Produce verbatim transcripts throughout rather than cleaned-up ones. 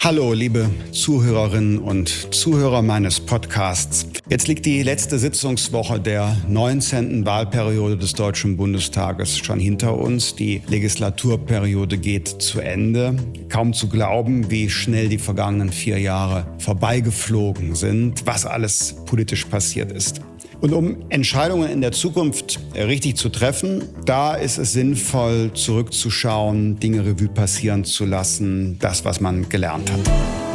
Hallo, liebe Zuhörerinnen und Zuhörer meines Podcasts. Jetzt liegt die letzte Sitzungswoche der neunzehnten Wahlperiode des Deutschen Bundestages schon hinter uns. Die Legislaturperiode geht zu Ende. Kaum zu glauben, wie schnell die vergangenen vier Jahre vorbeigeflogen sind, was alles politisch passiert ist. Und um Entscheidungen in der Zukunft richtig zu treffen, da ist es sinnvoll, zurückzuschauen, Dinge Revue passieren zu lassen, das, was man gelernt hat.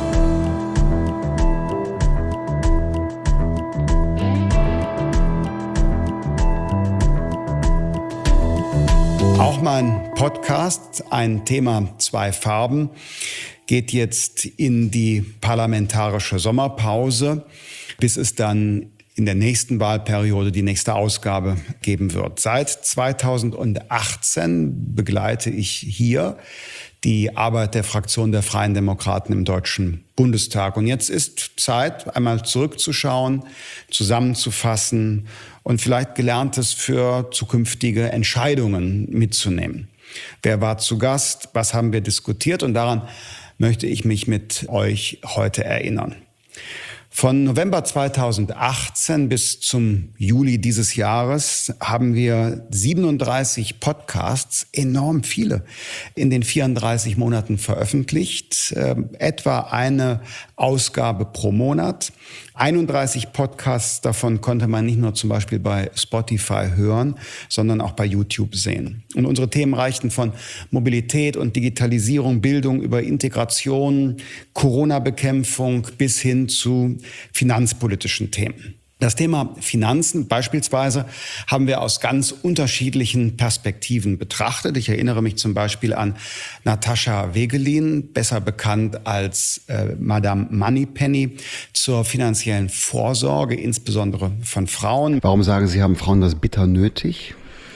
Auch mein Podcast, ein Thema, zwei Farben, geht jetzt in die parlamentarische Sommerpause, bis es dann in der nächsten Wahlperiode die nächste Ausgabe geben wird. Seit zweitausendachtzehn begleite ich hier die Arbeit der Fraktion der Freien Demokraten im Deutschen Bundestag. Und jetzt ist Zeit, einmal zurückzuschauen, zusammenzufassen und vielleicht Gelerntes für zukünftige Entscheidungen mitzunehmen. Wer war zu Gast? Was haben wir diskutiert? Und daran möchte ich mich mit euch heute erinnern. Von November zweitausendachtzehn bis zum Juli dieses Jahres haben wir siebenunddreißig Podcasts, enorm viele, in den vierunddreißig Monaten veröffentlicht, äh, etwa eine Ausgabe pro Monat. einunddreißig Podcasts davon konnte man nicht nur zum Beispiel bei Spotify hören, sondern auch bei YouTube sehen. Und unsere Themen reichten von Mobilität und Digitalisierung, Bildung über Integration, Corona-Bekämpfung bis hin zu finanzpolitischen Themen. Das Thema Finanzen beispielsweise haben wir aus ganz unterschiedlichen Perspektiven betrachtet. Ich erinnere mich zum Beispiel an Natascha Wegelin, besser bekannt als äh, Madame Moneypenny, zur finanziellen Vorsorge, insbesondere von Frauen. Warum sagen Sie, haben Frauen das bitter nötig?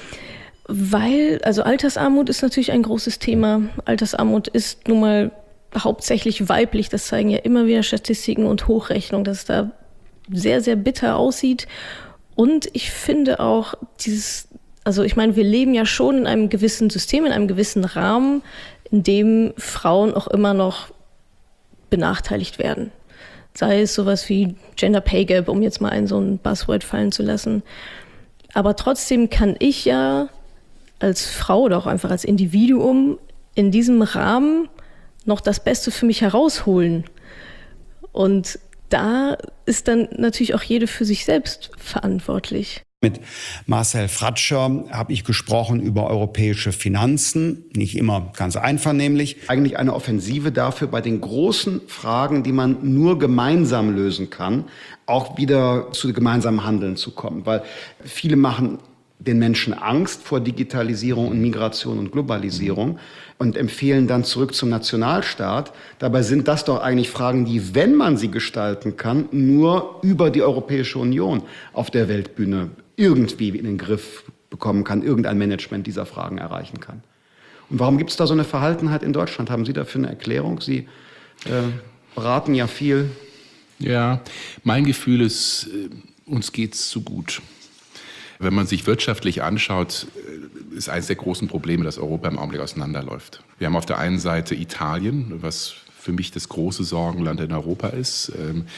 Weil, also Altersarmut ist natürlich ein großes Thema. Altersarmut ist nun mal hauptsächlich weiblich. Das zeigen ja immer wieder Statistiken und Hochrechnungen, dass es da sehr, sehr bitter aussieht. Und ich finde auch dieses, also ich meine, wir leben ja schon in einem gewissen System, in einem gewissen Rahmen, in dem Frauen auch immer noch benachteiligt werden. Sei es sowas wie Gender Pay Gap, um jetzt mal ein so ein Buzzword fallen zu lassen. Aber trotzdem kann ich ja als Frau oder auch einfach als Individuum in diesem Rahmen noch das Beste für mich herausholen. Und da ist dann natürlich auch jede für sich selbst verantwortlich. Mit Marcel Fratscher habe ich gesprochen über europäische Finanzen, nicht immer ganz einvernehmlich. Eigentlich eine Offensive dafür, bei den großen Fragen, die man nur gemeinsam lösen kann, auch wieder zu gemeinsamem Handeln zu kommen. Weil viele machen den Menschen Angst vor Digitalisierung und Migration und Globalisierung und empfehlen dann zurück zum Nationalstaat. Dabei sind das doch eigentlich Fragen, die, wenn man sie gestalten kann, nur über die Europäische Union auf der Weltbühne irgendwie in den Griff bekommen kann, irgendein Management dieser Fragen erreichen kann. Und warum gibt es da so eine Verhaltenheit in Deutschland? Haben Sie dafür eine Erklärung? Sie äh, beraten ja viel. Ja, mein Gefühl ist, uns geht's zu gut. Wenn man sich wirtschaftlich anschaut, ist eines der großen Probleme, dass Europa im Augenblick auseinanderläuft. Wir haben auf der einen Seite Italien, was für mich das große Sorgenland in Europa ist.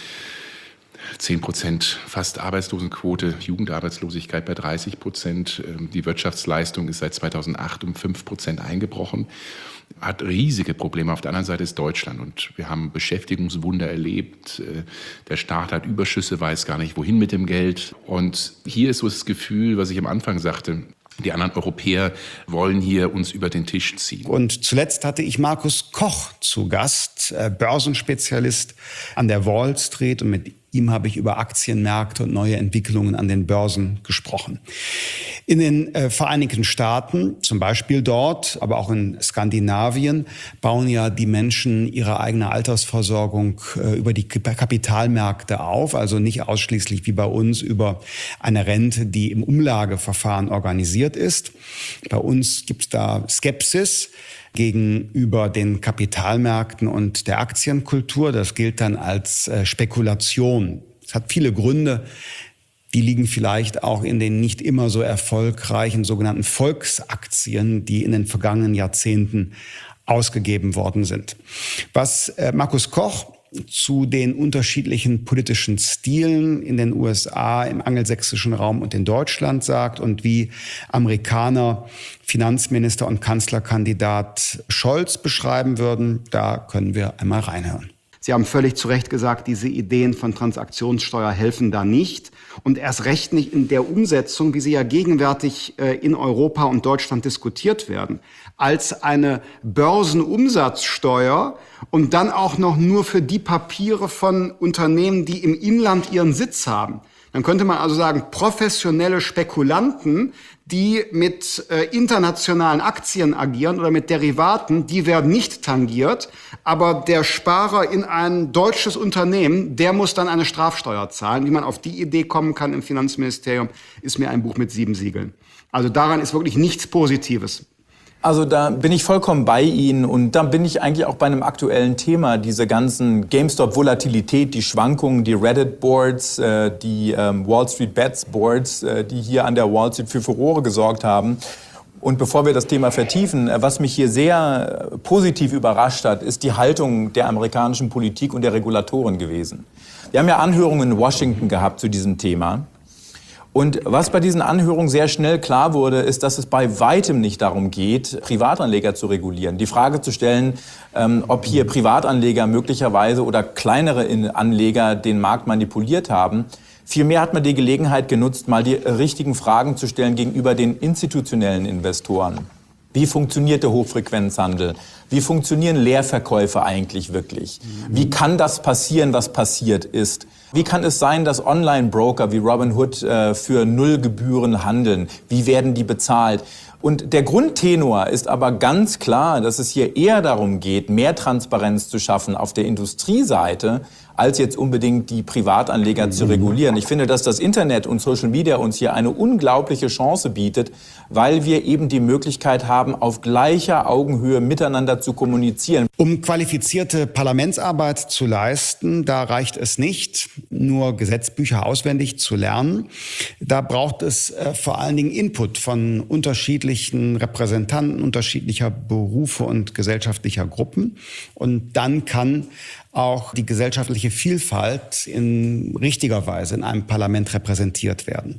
zehn Prozent fast Arbeitslosenquote, Jugendarbeitslosigkeit bei dreißig Prozent. Die Wirtschaftsleistung ist seit zweitausendacht um fünf Prozent eingebrochen. Hat riesige Probleme. Auf der anderen Seite ist Deutschland und wir haben Beschäftigungswunder erlebt. Der Staat hat Überschüsse, weiß gar nicht, wohin mit dem Geld. Und hier ist so das Gefühl, was ich am Anfang sagte, die anderen Europäer wollen hier uns über den Tisch ziehen. Und zuletzt hatte ich Markus Koch zu Gast, Börsenspezialist an der Wall Street, und mit ihm habe ich über Aktienmärkte und neue Entwicklungen an den Börsen gesprochen. In den äh, Vereinigten Staaten, zum Beispiel dort, aber auch in Skandinavien, bauen ja die Menschen ihre eigene Altersversorgung äh, über die Kapitalmärkte auf, also nicht ausschließlich wie bei uns über eine Rente, die im Umlageverfahren organisiert ist. Bei uns gibt es da Skepsis gegenüber den Kapitalmärkten und der Aktienkultur. Das gilt dann als äh, Spekulation. Es hat viele Gründe. Die liegen vielleicht auch in den nicht immer so erfolgreichen sogenannten Volksaktien, die in den vergangenen Jahrzehnten ausgegeben worden sind. Was äh, Markus Koch zu den unterschiedlichen politischen Stilen in den U S A, im angelsächsischen Raum und in Deutschland sagt und wie Amerikaner Finanzminister und Kanzlerkandidat Scholz beschreiben würden, da können wir einmal reinhören. Sie haben völlig zu Recht gesagt, diese Ideen von Transaktionssteuer helfen da nicht. Und erst recht nicht in der Umsetzung, wie sie ja gegenwärtig in Europa und Deutschland diskutiert werden, als eine Börsenumsatzsteuer und dann auch noch nur für die Papiere von Unternehmen, die im Inland ihren Sitz haben. Dann könnte man also sagen, professionelle Spekulanten, die mit äh, internationalen Aktien agieren oder mit Derivaten, die werden nicht tangiert. Aber der Sparer in ein deutsches Unternehmen, der muss dann eine Strafsteuer zahlen. Wie man auf die Idee kommen kann im Finanzministerium, ist mir ein Buch mit sieben Siegeln. Also daran ist wirklich nichts Positives. Also da bin ich vollkommen bei Ihnen und da bin ich eigentlich auch bei einem aktuellen Thema. Diese ganzen GameStop-Volatilität, die Schwankungen, die Reddit-Boards, äh, die ähm, Wall Street Bets-Boards, äh, die hier an der Wall Street für Furore gesorgt haben. Und bevor wir das Thema vertiefen, äh, was mich hier sehr äh, positiv überrascht hat, ist die Haltung der amerikanischen Politik und der Regulatoren gewesen. Wir haben ja Anhörungen in Washington gehabt zu diesem Thema. Und was bei diesen Anhörungen sehr schnell klar wurde, ist, dass es bei weitem nicht darum geht, Privatanleger zu regulieren. Die Frage zu stellen, ähm, ob hier Privatanleger möglicherweise oder kleinere Anleger den Markt manipuliert haben. Vielmehr hat man die Gelegenheit genutzt, mal die richtigen Fragen zu stellen gegenüber den institutionellen Investoren. Wie funktioniert der Hochfrequenzhandel? Wie funktionieren Leerverkäufe eigentlich wirklich? Wie kann das passieren, was passiert ist? Wie kann es sein, dass Online-Broker wie Robinhood äh, für Nullgebühren handeln? Wie werden die bezahlt? Und der Grundtenor ist aber ganz klar, dass es hier eher darum geht, mehr Transparenz zu schaffen auf der Industrieseite, als jetzt unbedingt die Privatanleger zu regulieren. Ich finde, dass das Internet und Social Media uns hier eine unglaubliche Chance bietet, weil wir eben die Möglichkeit haben, auf gleicher Augenhöhe miteinander zu kommunizieren. Um qualifizierte Parlamentsarbeit zu leisten, da reicht es nicht, nur Gesetzbücher auswendig zu lernen. Da braucht es äh, vor allen Dingen Input von unterschiedlichen Repräsentanten unterschiedlicher Berufe und gesellschaftlicher Gruppen. Und dann kann auch die gesellschaftliche Vielfalt in richtiger Weise in einem Parlament repräsentiert werden.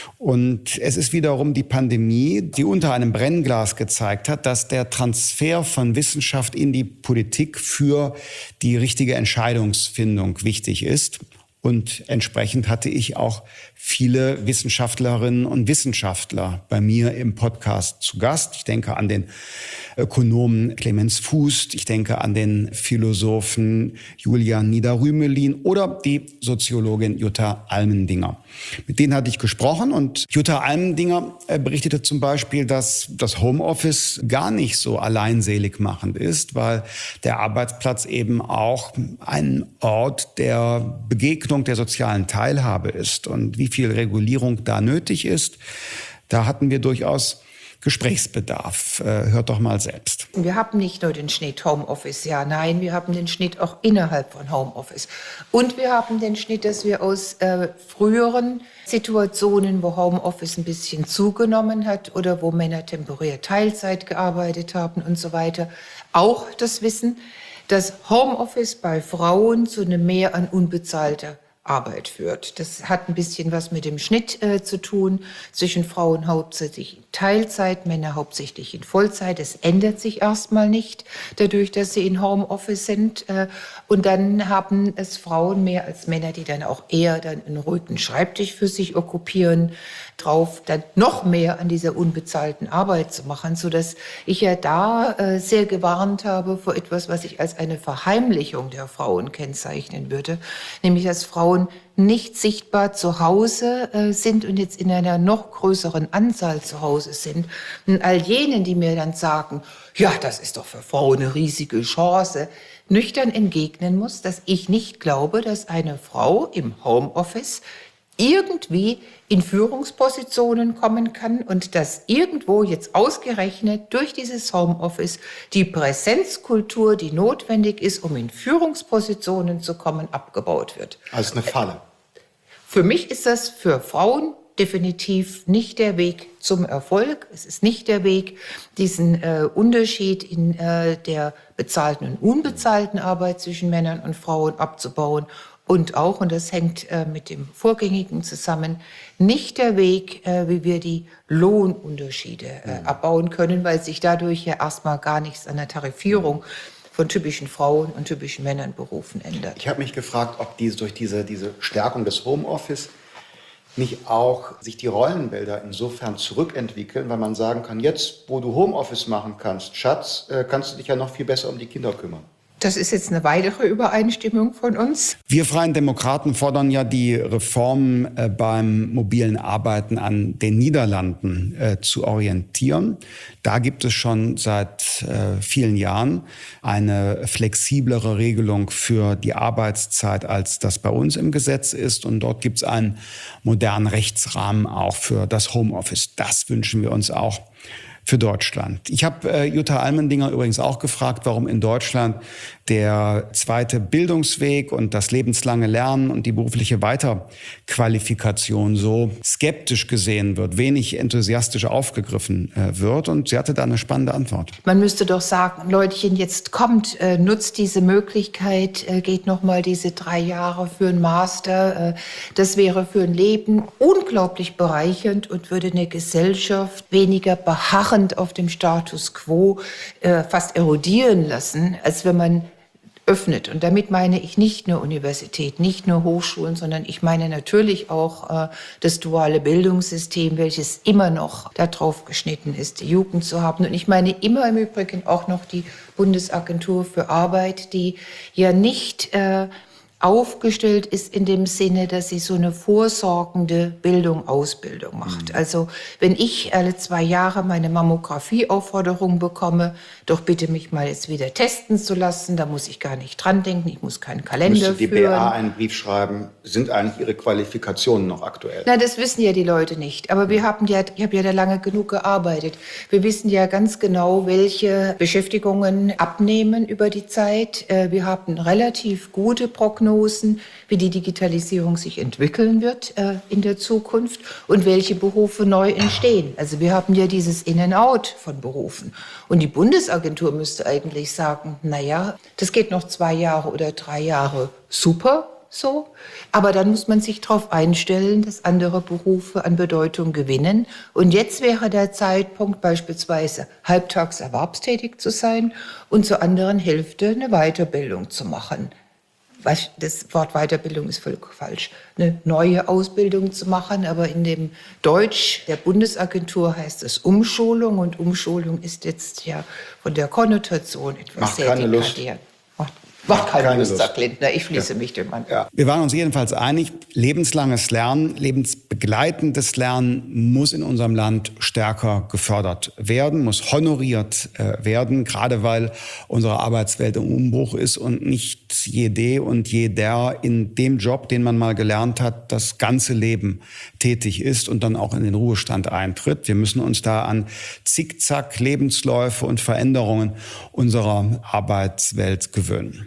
Und es ist wiederum die Pandemie, die unter einem Brennglas gezeigt hat, dass der Transfer von Wissenschaft in die Politik für die richtige Entscheidungsfindung wichtig ist. Und entsprechend hatte ich auch viele Wissenschaftlerinnen und Wissenschaftler bei mir im Podcast zu Gast. Ich denke an den Ökonomen Clemens Fuß, ich denke an den Philosophen Julian Nieder-Rümelin oder die Soziologin Jutta Almendinger. Mit denen hatte ich gesprochen und Jutta Almendinger berichtete zum Beispiel, dass das Homeoffice gar nicht so alleinselig machend ist, weil der Arbeitsplatz eben auch ein Ort der Begegnung, der sozialen Teilhabe ist. Und wie viel Regulierung da nötig ist, da hatten wir durchaus Gesprächsbedarf. Hört doch mal selbst. Wir haben nicht nur den Schnitt Homeoffice, ja, nein, wir haben den Schnitt auch innerhalb von Homeoffice. Und wir haben den Schnitt, dass wir aus äh, früheren Situationen, wo Homeoffice ein bisschen zugenommen hat oder wo Männer temporär Teilzeit gearbeitet haben und so weiter, auch das Wissen, dass Homeoffice bei Frauen zu einem Mehr an unbezahlter Arbeit führt. Das hat ein bisschen was mit dem Schnitt äh, zu tun, zwischen Frauen hauptsächlich in Teilzeit, Männer hauptsächlich in Vollzeit. Es ändert sich erstmal nicht, dadurch, dass sie in Homeoffice sind. Äh, und dann haben es Frauen mehr als Männer, die dann auch eher dann einen ruhigen Schreibtisch für sich okkupieren, drauf dann noch mehr an dieser unbezahlten Arbeit zu machen, sodass ich ja da äh, sehr gewarnt habe vor etwas, was ich als eine Verheimlichung der Frauen kennzeichnen würde, nämlich dass Frauen nicht sichtbar zu Hause äh, sind und jetzt in einer noch größeren Anzahl zu Hause sind. Und all jenen, die mir dann sagen, ja, das ist doch für Frauen eine riesige Chance, nüchtern entgegnen muss, dass ich nicht glaube, dass eine Frau im Homeoffice irgendwie in Führungspositionen kommen kann und dass irgendwo jetzt ausgerechnet durch dieses Homeoffice die Präsenzkultur, die notwendig ist, um in Führungspositionen zu kommen, abgebaut wird. Also eine Falle. Für mich ist das für Frauen definitiv nicht der Weg zum Erfolg. Es ist nicht der Weg, diesen äh, Unterschied in äh, der bezahlten und unbezahlten Arbeit zwischen Männern und Frauen abzubauen. Und auch, und das hängt äh, mit dem Vorgängigen zusammen, nicht der Weg, äh, wie wir die Lohnunterschiede äh, abbauen können, weil sich dadurch ja erstmal gar nichts an der Tarifierung von typischen Frauen und typischen Männernberufen ändert. Ich habe mich gefragt, ob diese, durch diese, diese Stärkung des Homeoffice nicht auch sich die Rollenbilder insofern zurückentwickeln, weil man sagen kann, jetzt, wo du Homeoffice machen kannst, Schatz, äh, kannst du dich ja noch viel besser um die Kinder kümmern. Das ist jetzt eine weitere Übereinstimmung von uns. Wir Freien Demokraten fordern ja die Reformen äh, beim mobilen Arbeiten an den Niederlanden äh, zu orientieren. Da gibt es schon seit äh, vielen Jahren eine flexiblere Regelung für die Arbeitszeit, als das bei uns im Gesetz ist. Und dort gibt es einen modernen Rechtsrahmen auch für das Homeoffice. Das wünschen wir uns auch für Deutschland. Ich habe äh, Jutta Almendinger übrigens auch gefragt, warum in Deutschland der zweite Bildungsweg und das lebenslange Lernen und die berufliche Weiterqualifikation so skeptisch gesehen wird, wenig enthusiastisch aufgegriffen äh, wird. Und sie hatte da eine spannende Antwort. Man müsste doch sagen, Leutchen, jetzt kommt, äh, nutzt diese Möglichkeit, äh, geht noch mal diese drei Jahre für einen Master. Äh, das wäre für ein Leben unglaublich bereichernd und würde eine Gesellschaft weniger beharren auf dem Status quo äh, fast erodieren lassen, als wenn man öffnet. Und damit meine ich nicht nur Universität, nicht nur Hochschulen, sondern ich meine natürlich auch äh, das duale Bildungssystem, welches immer noch darauf geschnitten ist, die Jugend zu haben. Und ich meine immer im Übrigen auch noch die Bundesagentur für Arbeit, die ja nicht äh, aufgestellt ist in dem Sinne, dass sie so eine vorsorgende Bildung, Ausbildung macht. Mhm. Also wenn ich alle zwei Jahre meine Mammographie-Aufforderung bekomme, doch bitte mich mal jetzt wieder testen zu lassen, da muss ich gar nicht dran denken, ich muss keinen Kalender Müsste die führen. B A einen Brief schreiben, sind eigentlich Ihre Qualifikationen noch aktuell? Na, das wissen ja die Leute nicht. Aber wir haben ja, ich habe ja da lange genug gearbeitet. Wir wissen ja ganz genau, welche Beschäftigungen abnehmen über die Zeit. Wir haben relativ gute Prognosen, wie die Digitalisierung sich entwickeln wird äh, in der Zukunft und welche Berufe neu entstehen. Also wir haben ja dieses In-and-Out von Berufen. Und die Bundesagentur müsste eigentlich sagen, naja, das geht noch zwei Jahre oder drei Jahre super so. Aber dann muss man sich darauf einstellen, dass andere Berufe an Bedeutung gewinnen. Und jetzt wäre der Zeitpunkt, beispielsweise halbtags erwerbstätig zu sein und zur anderen Hälfte eine Weiterbildung zu machen. Das Wort Weiterbildung ist völlig falsch, eine neue Ausbildung zu machen, aber in dem Deutsch der Bundesagentur heißt es Umschulung und Umschulung ist jetzt ja von der Konnotation etwas Macht sehr keine Lust. dekadierend. Macht, macht keine, keine Lust, sagt Lindner. Ich schließe ja. mich dem an. Ja. Wir waren uns jedenfalls einig, lebenslanges Lernen, lebensbegleitendes Lernen muss in unserem Land stärker gefördert werden, muss honoriert äh, werden, gerade weil unsere Arbeitswelt im Umbruch ist und nicht jede und jeder in dem Job, den man mal gelernt hat, das ganze Leben tätig ist und dann auch in den Ruhestand eintritt. Wir müssen uns da an Zickzack, Lebensläufe und Veränderungen unserer Arbeitswelt gewöhnen.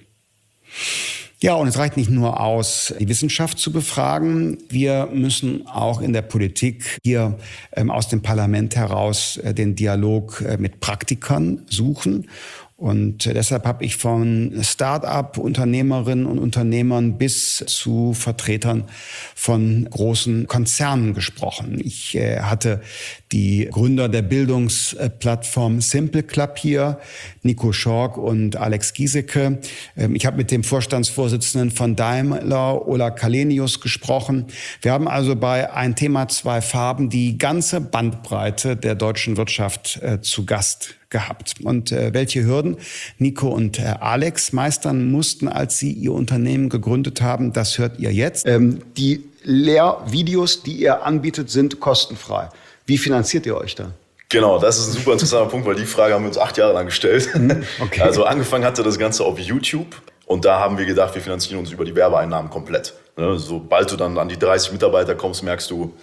Ja, und es reicht nicht nur aus, die Wissenschaft zu befragen. Wir müssen auch in der Politik hier ähm, aus dem Parlament heraus äh, den Dialog äh, mit Praktikern suchen. Und äh, deshalb habe ich von Start-up-Unternehmerinnen und Unternehmern bis zu Vertretern von großen Konzernen gesprochen. Ich äh, hatte die Gründer der Bildungsplattform Simple Club hier, Nico Schork und Alex Giesecke. Ähm, ich habe mit dem Vorstandsvorsitzenden von Daimler, Ola Kalenius, gesprochen. Wir haben also bei Ein Thema, zwei Farben die ganze Bandbreite der deutschen Wirtschaft äh, zu Gast gehabt. Und äh, welche Hürden Nico und äh, Alex meistern mussten, als sie ihr Unternehmen gegründet haben, das hört ihr jetzt. Ähm, die Lehrvideos, die ihr anbietet, sind kostenfrei. Wie finanziert ihr euch da? Genau, das ist ein super interessanter Punkt, weil die Frage haben wir uns acht Jahre lang gestellt. Okay. Also angefangen hatte das Ganze auf YouTube und da haben wir gedacht, wir finanzieren uns über die Werbeeinnahmen komplett. Sobald du dann an die dreißig Mitarbeiter kommst, merkst du,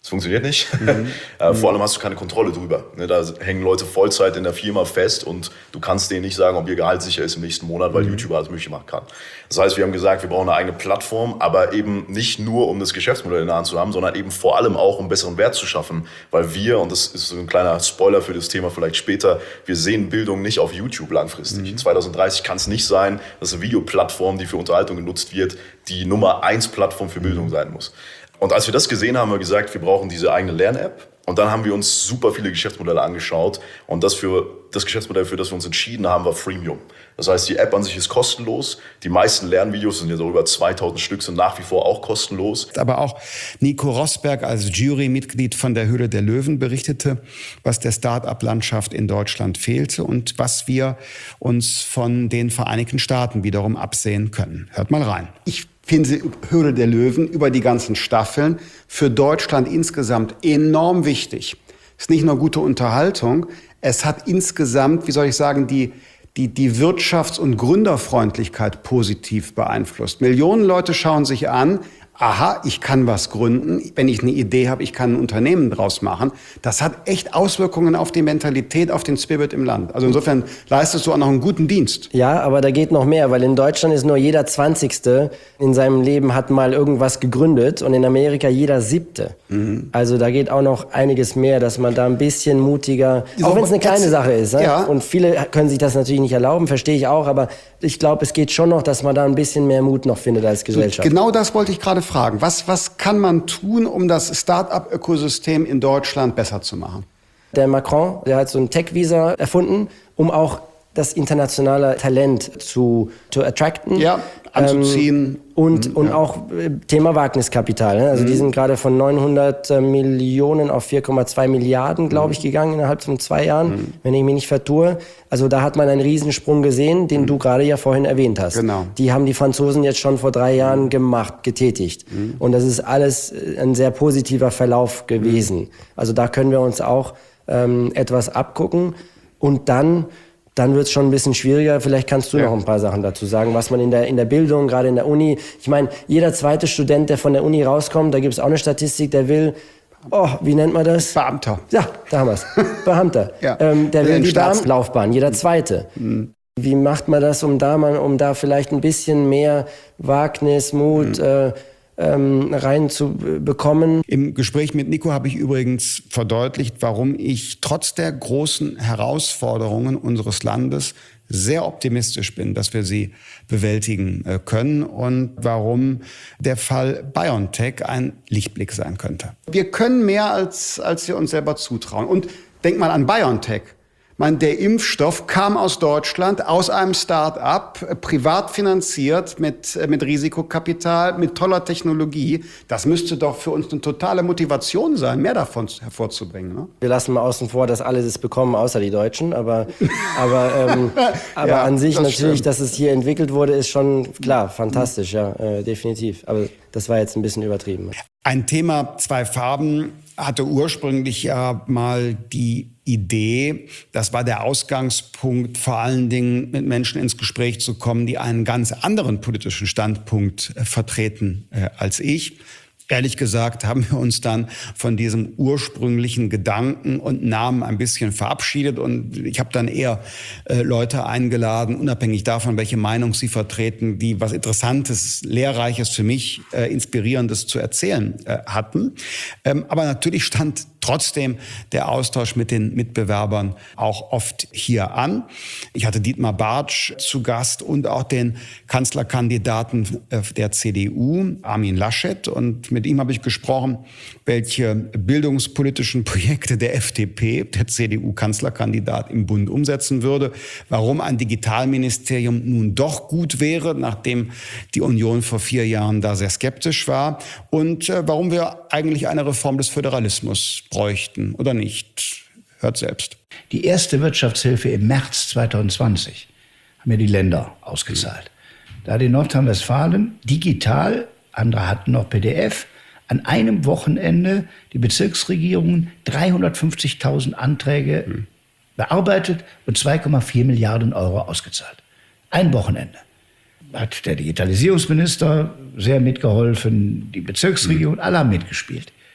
Das funktioniert nicht. Mhm. äh, vor allem hast du keine Kontrolle drüber. Ne, da hängen Leute Vollzeit in der Firma fest und du kannst denen nicht sagen, ob ihr Gehalt sicher ist im nächsten Monat, weil mhm. YouTube alles möglich machen kann. Das heißt, wir haben gesagt, wir brauchen eine eigene Plattform, aber eben nicht nur, um das Geschäftsmodell in der Hand zu haben, sondern eben vor allem auch, um besseren Wert zu schaffen. Weil wir, und das ist so ein kleiner Spoiler für das Thema vielleicht später, wir sehen Bildung nicht auf YouTube langfristig. Mhm. zwanzig dreißig kann es nicht sein, dass eine Videoplattform, die für Unterhaltung genutzt wird, die Nummer eins Plattform für Bildung sein muss. Und als wir das gesehen haben, haben wir gesagt, wir brauchen diese eigene Lern-App. Und dann haben wir uns super viele Geschäftsmodelle angeschaut. Und das, für, das Geschäftsmodell, für das wir uns entschieden haben, war Freemium. Das heißt, die App an sich ist kostenlos. Die meisten Lernvideos, sind ja so über zweitausend Stück, sind nach wie vor auch kostenlos. Aber auch Nico Rosberg als Jurymitglied von der Höhle der Löwen berichtete, was der Start-up-Landschaft in Deutschland fehlte und was wir uns von den Vereinigten Staaten wiederum absehen können. Hört mal rein. Ich finde die Höhle der Löwen über die ganzen Staffeln für Deutschland insgesamt enorm wichtig. Es ist nicht nur gute Unterhaltung, es hat insgesamt, wie soll ich sagen, die, die, die Wirtschafts- und Gründerfreundlichkeit positiv beeinflusst. Millionen Leute schauen sich an, aha, ich kann was gründen, wenn ich eine Idee habe, ich kann ein Unternehmen draus machen. Das hat echt Auswirkungen auf die Mentalität, auf den Spirit im Land. Also insofern leistest du auch noch einen guten Dienst. Ja, aber da geht noch mehr, weil in Deutschland ist nur jeder Zwanzigste in seinem Leben hat mal irgendwas gegründet und in Amerika jeder Siebte. Mhm. Also da geht auch noch einiges mehr, dass man da ein bisschen mutiger, auch wenn es eine kleine Sache ist. Ne? Ja. Und viele können sich das natürlich nicht erlauben, verstehe ich auch, aber ich glaube, es geht schon noch, dass man da ein bisschen mehr Mut noch findet als Gesellschaft. Genau das wollte ich gerade fragen. Was, was kann man tun, um das Start-up-Ökosystem in Deutschland besser zu machen? Der Macron, der hat so ein Tech-Visa erfunden, um auch das internationale Talent zu, zu attracten. Ja, anzuziehen. Ähm, und, und ja. auch äh, Thema Wagniskapital. Ne? Also mhm. die sind gerade von neunhundert Millionen auf vier Komma zwei Milliarden, glaube ich, gegangen innerhalb von zwei Jahren, mhm. wenn ich mich nicht vertue. Also da hat man einen Riesensprung gesehen, den mhm. du gerade ja vorhin erwähnt hast. Genau. Die haben die Franzosen jetzt schon vor drei Jahren gemacht, getätigt. Mhm. Und das ist alles ein sehr positiver Verlauf gewesen. Mhm. Also da können wir uns auch ähm, etwas abgucken. Und dann... Dann wird es schon ein bisschen schwieriger. Vielleicht kannst du ja. noch ein paar Sachen dazu sagen, was man in der, in der Bildung, gerade in der Uni, ich meine, jeder zweite Student, der von der Uni rauskommt, da gibt es auch eine Statistik, der will, oh, wie nennt man das? Beamter. Ja, da haben wir es. Beamter. ja. ähm, der will die Beamtenlaufbahn, jeder zweite. Mhm. Wie macht man das, um da, mal, um da vielleicht ein bisschen mehr Wagnis, Mut, mhm. äh, Ähm, reinzubekommen. Im Gespräch mit Nico habe ich übrigens verdeutlicht, warum ich trotz der großen Herausforderungen unseres Landes sehr optimistisch bin, dass wir sie bewältigen äh, können und warum der Fall BioNTech ein Lichtblick sein könnte. Wir können mehr, als, als wir uns selber zutrauen. Und denk mal an BioNTech. Man, der Impfstoff kam aus Deutschland, aus einem Start-up, privat finanziert, mit, mit Risikokapital, mit toller Technologie. Das müsste doch für uns eine totale Motivation sein, mehr davon hervorzubringen. Ne? Wir lassen mal außen vor, dass alle das bekommen, außer die Deutschen. Aber, aber, ähm, aber ja, an sich das natürlich, stimmt. Dass es hier entwickelt wurde, ist schon klar, fantastisch, ja, äh, definitiv. Aber das war jetzt ein bisschen übertrieben. Ein Thema, zwei Farben, hatte ursprünglich ja mal die Idee, das war der Ausgangspunkt, vor allen Dingen mit Menschen ins Gespräch zu kommen, die einen ganz anderen politischen Standpunkt äh, vertreten äh, als ich. Ehrlich gesagt haben wir uns dann von diesem ursprünglichen Gedanken und Namen ein bisschen verabschiedet und ich habe dann eher äh, Leute eingeladen, unabhängig davon, welche Meinung sie vertreten, die was Interessantes, Lehrreiches für mich, äh, Inspirierendes zu erzählen äh, hatten. Ähm, aber natürlich stand trotzdem der Austausch mit den Mitbewerbern auch oft hier an. Ich hatte Dietmar Bartsch zu Gast und auch den Kanzlerkandidaten der C D U, Armin Laschet. Und mit ihm habe ich gesprochen, welche bildungspolitischen Projekte der F D P, der C D U-Kanzlerkandidat, im Bund umsetzen würde, warum ein Digitalministerium nun doch gut wäre, nachdem die Union vor vier Jahren da sehr skeptisch war und äh, warum wir eigentlich eine Reform des Föderalismus bräuchten oder nicht. Hört selbst. Die erste Wirtschaftshilfe im März zwanzig zwanzig haben ja die Länder ausgezahlt. Da hat in Nordrhein-Westfalen digital, andere hatten noch P D F, an einem Wochenende die Bezirksregierungen dreihundertfünfzigtausend Anträge hm. bearbeitet und zwei Komma vier Milliarden Euro ausgezahlt. Ein Wochenende. Hat der Digitalisierungsminister sehr mitgeholfen, die Bezirksregierung, hm. alle haben mitgespielt.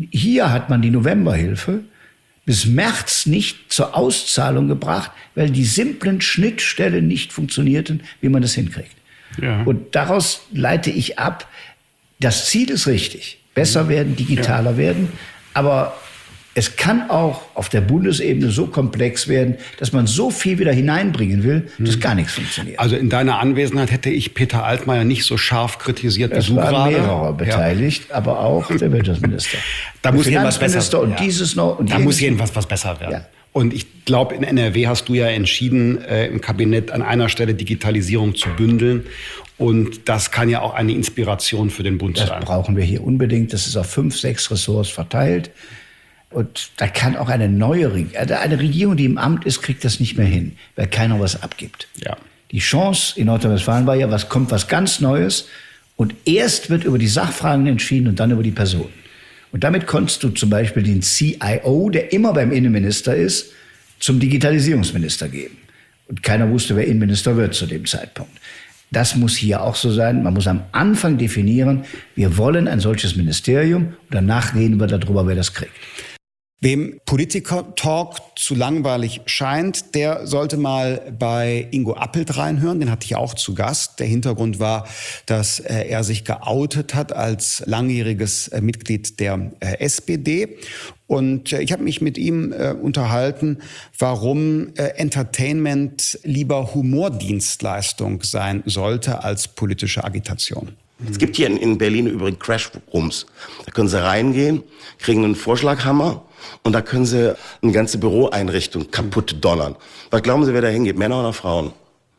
Hier hat man die Novemberhilfe bis März nicht zur Auszahlung gebracht, weil die simplen Schnittstellen nicht funktionierten, wie man das hinkriegt. Ja. Und daraus leite ich ab, das Ziel ist richtig. Besser werden, digitaler ja. werden. Aber es kann auch auf der Bundesebene so komplex werden, dass man so viel wieder hineinbringen will, dass gar nichts funktioniert. Also in deiner Anwesenheit hätte ich Peter Altmaier nicht so scharf kritisiert wie du gerade. Es waren mehrere beteiligt, ja. aber auch der Wirtschaftsminister. Da muss jedenfalls besser und ja. dieses noch und Da muss jedenfalls was besser werden. Ja. Und ich glaube, in N R W hast du ja entschieden, äh, im Kabinett an einer Stelle Digitalisierung zu bündeln. Und das kann ja auch eine Inspiration für den Bund das sein. Das brauchen wir hier unbedingt. Das ist auf fünf, sechs Ressorts verteilt. Und da kann auch eine neue Regierung, eine Regierung, die im Amt ist, kriegt das nicht mehr hin, weil keiner was abgibt. Ja. Die Chance in Nordrhein-Westfalen war ja, was kommt was ganz Neues. Und erst wird über die Sachfragen entschieden und dann über die Personen. Und damit konntest du zum Beispiel den C I O, der immer beim Innenminister ist, zum Digitalisierungsminister geben. Und keiner wusste, wer Innenminister wird zu dem Zeitpunkt. Das muss hier auch so sein. Man muss am Anfang definieren, wir wollen ein solches Ministerium und danach reden wir darüber, wer das kriegt. Wem Politiker-Talk zu langweilig scheint, der sollte mal bei Ingo Appelt reinhören. Den hatte ich auch zu Gast. Der Hintergrund war, dass er sich geoutet hat als langjähriges Mitglied der S P D. Und ich habe mich mit ihm äh, unterhalten, warum äh, Entertainment lieber Humordienstleistung sein sollte als politische Agitation. Es gibt hier in, in Berlin übrigens Crash-Rooms. Da können Sie reingehen, kriegen einen Vorschlaghammer und da können Sie eine ganze Büroeinrichtung kaputt donnern. Was glauben Sie, wer da hingeht, Männer oder Frauen?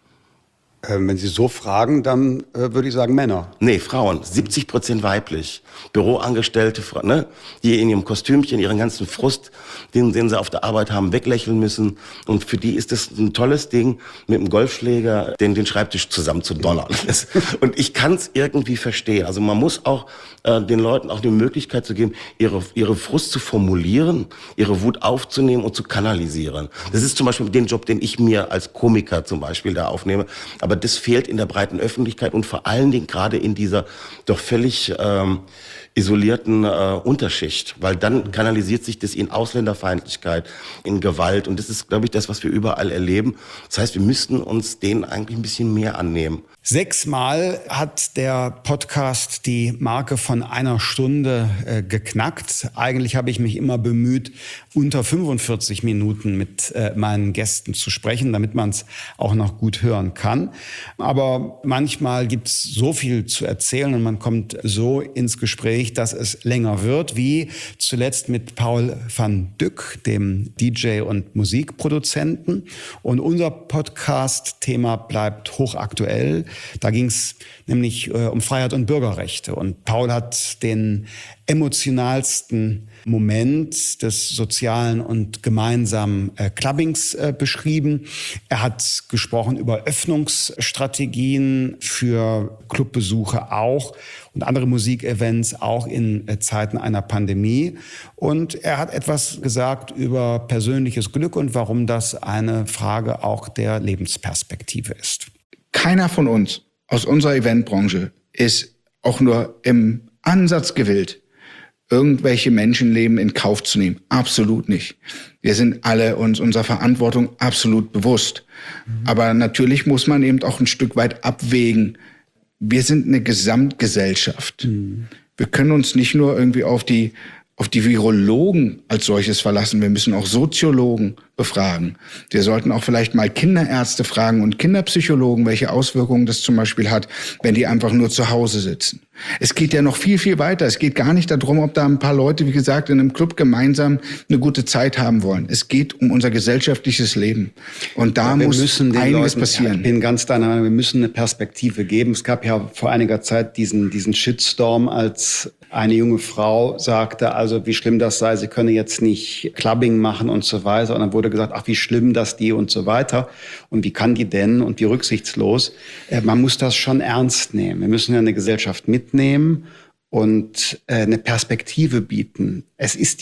Ähm, wenn Sie so fragen, dann äh, würde ich sagen Männer. Nee, Frauen. siebzig Prozent weiblich. Büroangestellte, ne? Die in ihrem Kostümchen ihren ganzen Frust, den, den sie auf der Arbeit haben, weglächeln müssen. Und für die ist das ein tolles Ding, mit einem Golfschläger den, den Schreibtisch zusammen zu donnern. Und ich kann es irgendwie verstehen. Also man muss auch äh, den Leuten auch die Möglichkeit zu geben, ihre, ihre Frust zu formulieren, ihre Wut aufzunehmen und zu kanalisieren. Das ist zum Beispiel den Job, den ich mir als Komiker zum Beispiel da aufnehme. Aber das fehlt in der breiten Öffentlichkeit und vor allen Dingen gerade in dieser doch völlig ähm, isolierten äh, Unterschicht, weil dann kanalisiert sich das in Ausländerfeindlichkeit, in Gewalt und das ist, glaube ich, das, was wir überall erleben. Das heißt, wir müssten uns denen eigentlich ein bisschen mehr annehmen. Sechsmal hat der Podcast die Marke von einer Stunde äh, geknackt. Eigentlich habe ich mich immer bemüht, unter fünfundvierzig Minuten mit äh, meinen Gästen zu sprechen, damit man es auch noch gut hören kann. Aber manchmal gibt es so viel zu erzählen und man kommt so ins Gespräch, dass es länger wird, wie zuletzt mit Paul van Dyck, dem D J und Musikproduzenten. Und unser Podcast-Thema bleibt hochaktuell. Da ging es nämlich äh, um Freiheit und Bürgerrechte. Und Paul hat den emotionalsten Moment des sozialen und gemeinsamen äh, Clubbings äh, beschrieben. Er hat gesprochen über Öffnungsstrategien für Clubbesuche auch und andere Musikevents auch in äh, Zeiten einer Pandemie. Und er hat etwas gesagt über persönliches Glück und warum das eine Frage auch der Lebensperspektive ist. Keiner von uns aus unserer Eventbranche ist auch nur im Ansatz gewillt, irgendwelche Menschenleben in Kauf zu nehmen. Absolut nicht. Wir sind alle uns unserer Verantwortung absolut bewusst. Mhm. Aber natürlich muss man eben auch ein Stück weit abwägen. Wir sind eine Gesamtgesellschaft. Mhm. Wir können uns nicht nur irgendwie auf die auf die Virologen als solches verlassen. Wir müssen auch Soziologen befragen. Wir sollten auch vielleicht mal Kinderärzte fragen und Kinderpsychologen, welche Auswirkungen das zum Beispiel hat, wenn die einfach nur zu Hause sitzen. Es geht ja noch viel, viel weiter. Es geht gar nicht darum, ob da ein paar Leute, wie gesagt, in einem Club gemeinsam eine gute Zeit haben wollen. Es geht um unser gesellschaftliches Leben. Und da ja, muss einiges Leuten, passieren. Ich bin ganz deiner Meinung, wir müssen eine Perspektive geben. Es gab ja vor einiger Zeit diesen, diesen Shitstorm, als eine junge Frau sagte, also wie schlimm das sei, sie könne jetzt nicht Clubbing machen und so weiter. Und dann wurde gesagt, ach wie schlimm das die und so weiter. Und wie kann die denn und wie rücksichtslos. Äh, man muss das schon ernst nehmen. Wir müssen ja eine Gesellschaft mitnehmen und äh, eine Perspektive bieten. Es ist ja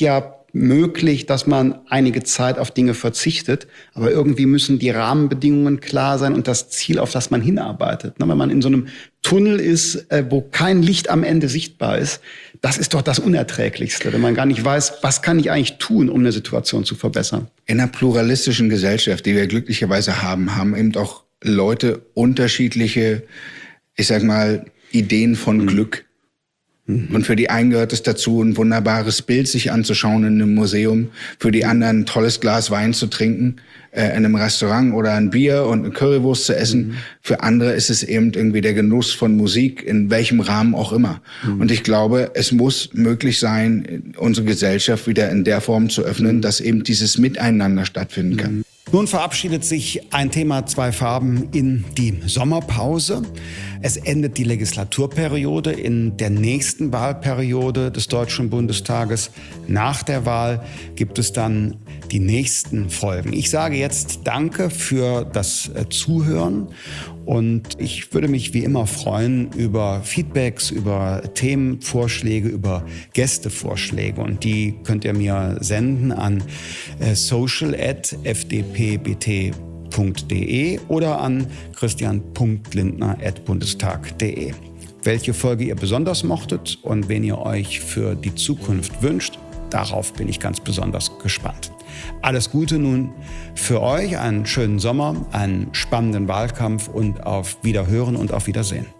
möglich, dass man einige Zeit auf Dinge verzichtet, aber irgendwie müssen die Rahmenbedingungen klar sein und das Ziel, auf das man hinarbeitet. Wenn man in so einem Tunnel ist, wo kein Licht am Ende sichtbar ist, das ist doch das Unerträglichste, wenn man gar nicht weiß, was kann ich eigentlich tun, um eine Situation zu verbessern. In einer pluralistischen Gesellschaft, die wir glücklicherweise haben, haben eben auch Leute unterschiedliche, ich sag mal, Ideen von mhm. Glück. Und für die einen gehört es dazu, ein wunderbares Bild sich anzuschauen in einem Museum. Für die anderen ein tolles Glas Wein zu trinken, äh, in einem Restaurant oder ein Bier und eine Currywurst zu essen. Mhm. Für andere ist es eben irgendwie der Genuss von Musik, in welchem Rahmen auch immer. Mhm. Und ich glaube, es muss möglich sein, unsere Gesellschaft wieder in der Form zu öffnen, mhm. dass eben dieses Miteinander stattfinden kann. Mhm. Nun verabschiedet sich ein Thema Zwei Farben in die Sommerpause. Es endet die Legislaturperiode. In der nächsten Wahlperiode des Deutschen Bundestages nach der Wahl gibt es dann die nächsten Folgen. Ich sage jetzt Danke für das Zuhören und ich würde mich wie immer freuen über Feedbacks, über Themenvorschläge, über Gästevorschläge und die könnt ihr mir senden an social at f d p b t punkt d e oder an christian punkt lindner at bundestag punkt d e. Welche Folge ihr besonders mochtet und wen ihr euch für die Zukunft wünscht, darauf bin ich ganz besonders gespannt. Alles Gute nun für euch, einen schönen Sommer, einen spannenden Wahlkampf und auf Wiederhören und auf Wiedersehen.